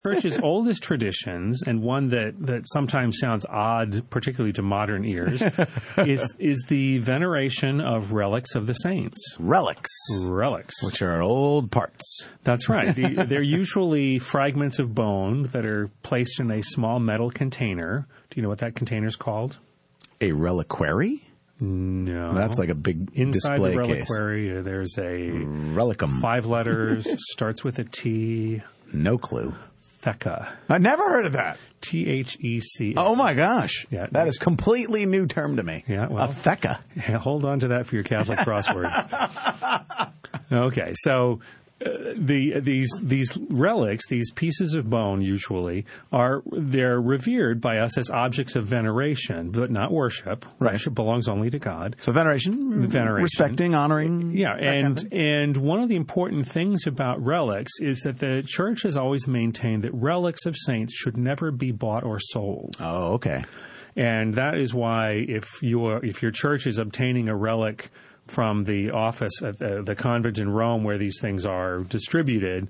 Church's oldest traditions, and one that sometimes sounds odd, particularly to modern ears, is the veneration of relics of the saints. Relics. Which are old parts. That's right. They're usually fragments of bone that are placed in a small metal container. Do you know what that container is called? A reliquary? No. That's like a big Inside display the case. reliquary, there's a... Relicum. 5 letters, starts with a T. No clue. Thecca. I never heard of that. Thec. Oh, my gosh. Yeah. That is completely new term to me. Yeah, well. A thecca. Yeah, hold on to that for your Catholic crossword. Okay, so these relics, these pieces of bone usually, they're revered by us as objects of veneration, but not worship. Right. Worship belongs only to God. So veneration. Respecting, honoring. Yeah, and one of the important things about relics is that the Church has always maintained that relics of saints should never be bought or sold. Oh, okay. And that is why if your church is obtaining a relic from the office at the convent in Rome where these things are distributed,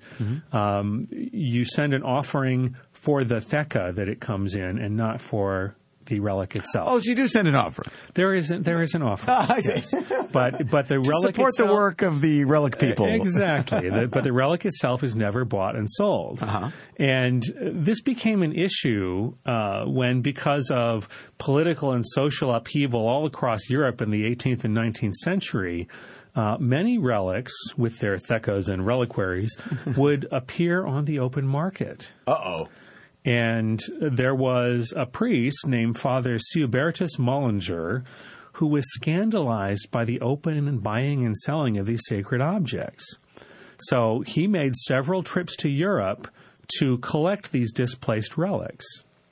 you send an offering for the thecca that it comes in and not for the relic itself. Oh, so you do send an offering. There is an offering. I see. Yes. But the relic support itself, the work of the relic people. Exactly. But the relic itself is never bought and sold. And this became an issue when, because of political and social upheaval all across Europe in the 18th and 19th century, many relics with their theccas and reliquaries would appear on the open market. Uh-oh. And there was a priest named Father Siubertus Mollinger who was scandalized by the open buying and selling of these sacred objects. So he made several trips to Europe to collect these displaced relics.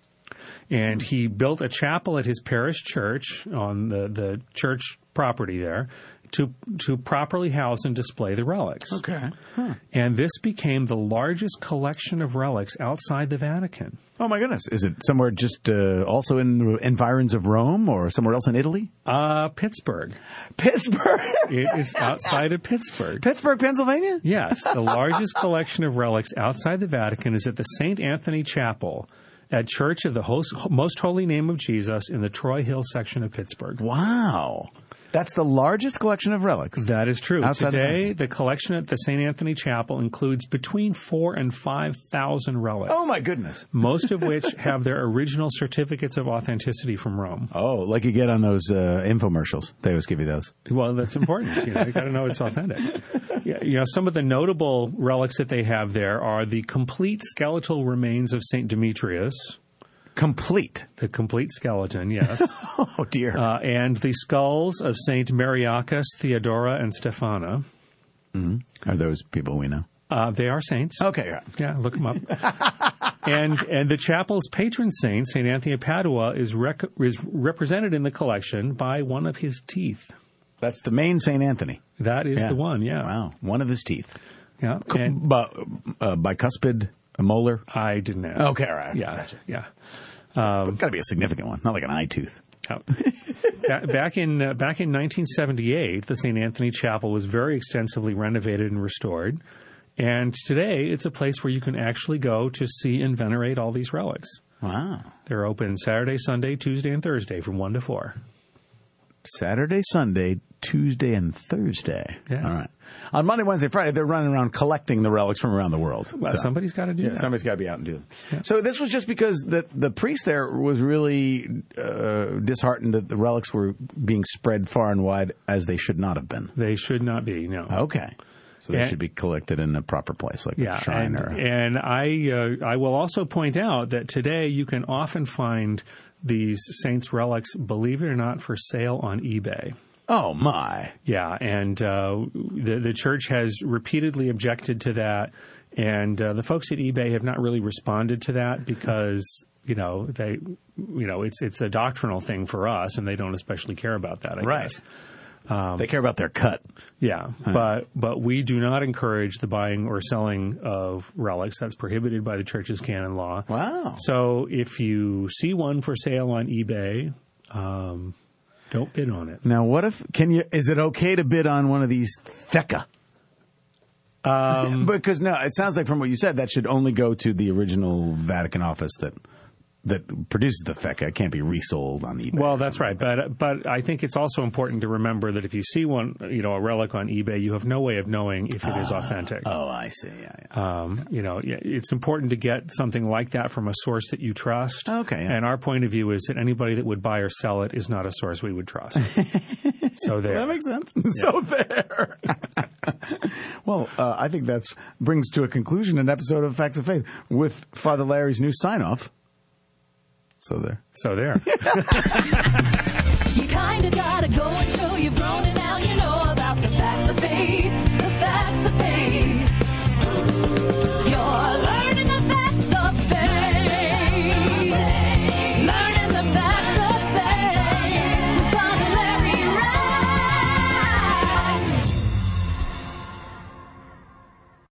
And he built a chapel at his parish church on the church property there to properly house and display the relics. Okay. And this became the largest collection of relics outside the Vatican. Oh, my goodness. Is it somewhere just also in the environs of Rome or somewhere else in Italy? Pittsburgh. Pittsburgh? It is outside of Pittsburgh. Pittsburgh, Pennsylvania? Yes. The largest collection of relics outside the Vatican is at the St. Anthony Chapel at Church of the Most Holy Name of Jesus in the Troy Hill section of Pittsburgh. Wow. That's the largest collection of relics. That is true. Outside Today, the collection at the St. Anthony Chapel includes between 4,000 and 5,000 relics. Oh, my goodness. Most of which have their original certificates of authenticity from Rome. Oh, like you get on those infomercials. They always give you those. Well, that's important. You got to know it's authentic. Yeah, some of the notable relics that they have there are the complete skeletal remains of St. Demetrius. Complete? The complete skeleton, yes. Oh, dear. And the skulls of St. Mariacus, Theodora, and Stephana. Mm-hmm. Are those people we know? They are saints. Okay. Yeah, look them up. and the chapel's patron saint, St. Anthony of Padua, is represented in the collection by one of his teeth. That's the main St. Anthony. That is the one, yeah. Wow, one of his teeth. Yeah. Bicuspid, a molar? I didn't ask. Okay, all right. Yeah, gotcha. yeah. Got to be a significant one, not like an eye tooth. Back in 1978, the St. Anthony Chapel was very extensively renovated and restored. And today, it's a place where you can actually go to see and venerate all these relics. Wow. They're open Saturday, Sunday, Tuesday, and Thursday from 1 to 4. Saturday, Sunday, Tuesday, and Thursday. Yeah. All right. On Monday, Wednesday, Friday, they're running around collecting the relics from around the world. Well, somebody's got to do that. Somebody's got to be out and do it. Yeah. So this was just because the priest there was really disheartened that the relics were being spread far and wide as they should not have been. They should not be, no. Okay. So they should be collected in a proper place, like a shrine. And I will also point out that today you can often find these saints' relics, believe it or not, for sale on eBay. Oh, my. Yeah, and the church has repeatedly objected to that, and the folks at eBay have not really responded to that because, it's a doctrinal thing for us, and they don't especially care about that, I guess. They care about their cut. Yeah, but we do not encourage the buying or selling of relics. That's prohibited by the church's canon law. Wow. So if you see one for sale on eBay, don't bid on it. Now, is it okay to bid on one of these thecca? Because no, it sounds like from what you said, that should only go to the original Vatican office that produces the Thecca. It can't be resold on eBay. Well, that's right. But I think it's also important to remember that if you see one, a relic on eBay, you have no way of knowing if it is authentic. Oh, I see. Yeah. It's important to get something like that from a source that you trust. Okay. Yeah. And our point of view is that anybody that would buy or sell it is not a source we would trust. So there. That makes sense. Yeah. So there. Well, I think that brings to a conclusion an episode of Facts of Faith with Father Larry's new sign-off. So there. You kinda gotta go until you've grown, and now you know about the facts of faith.